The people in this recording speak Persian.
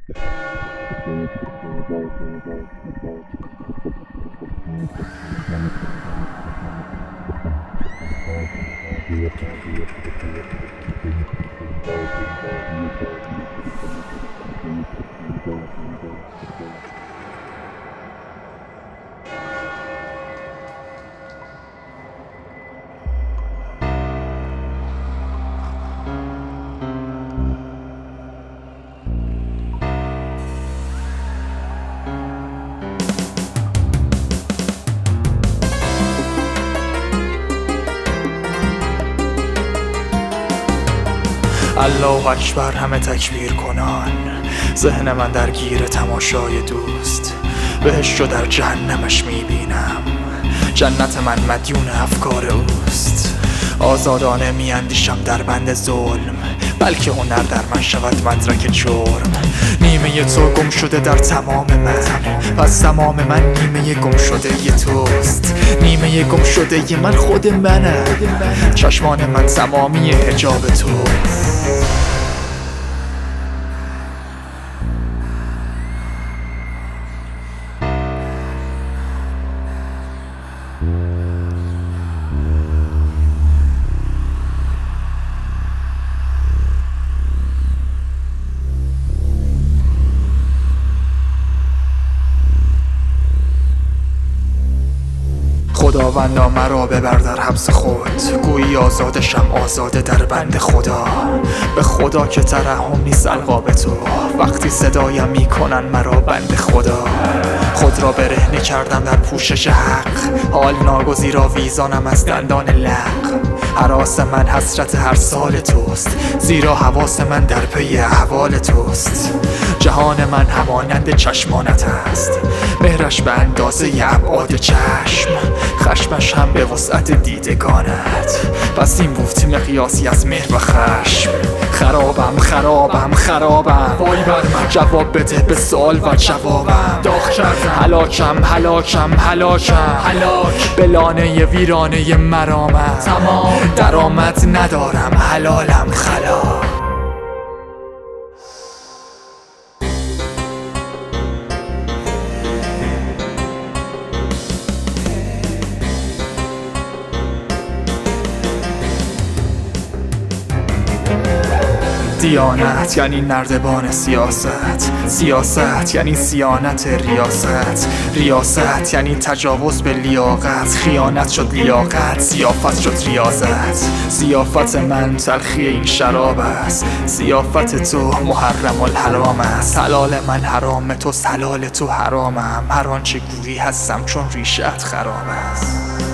الله اکبر، همه تکبیر کنان. ذهن من درگیر تماشای دوست، بهشت رو در جهنمش میبینم. جنت من مدیون افکار اوست. آزادانه میاندیشم در بند ظلم، بلکه هنر در من شود مدرک جرم. نیمه تو گم شده در تمام من، پس تمام من نیمه گم شده ی توست. نیمه گم شده ی من خود منم، چشمان من تمامی حجاب توست. خداوندا مرا ببر در حبس خود، گویی آزادشم آزاده در بند خدا. به خدا که ترحم نیست القاب تو، وقتی صدایم میکنن مرا بند خدا. خود را برهنه کردم در پوشش حق، حال ناگزیر آویزانم از دندان لق. هراس من حسرت هر سال توست، زیرا حواس من در پی احوال توست. جهان من همانند چشمانت است، مهرش به اندازه ابعاد چشم، خشمش هم به وسعت دیدگانت. پس این بود مقیاسی از مهر و خشم. خرابم خرابم خرابم، وای بر من جواب بده به سوال و جوابم. داغ کردم هلاکم هلاکم هلاکم، هلاک به لانه ویرانه مرامم. تمام درآمد ندارم، حلالم خلا. دیانت یعنی نردبان سیاست، سیاست یعنی صیانت ریاست، ریاست یعنی تجاوز به لیاقت، خیانت شد لیاقت، ضیافت شد ریاضت. ضیافت من تلخی این شراب است، ضیافت تو محرم الحرام است. حلال من حرام تو، حلال تو حرامم، هر آنچه گویی هستم چون ریشت خراب است.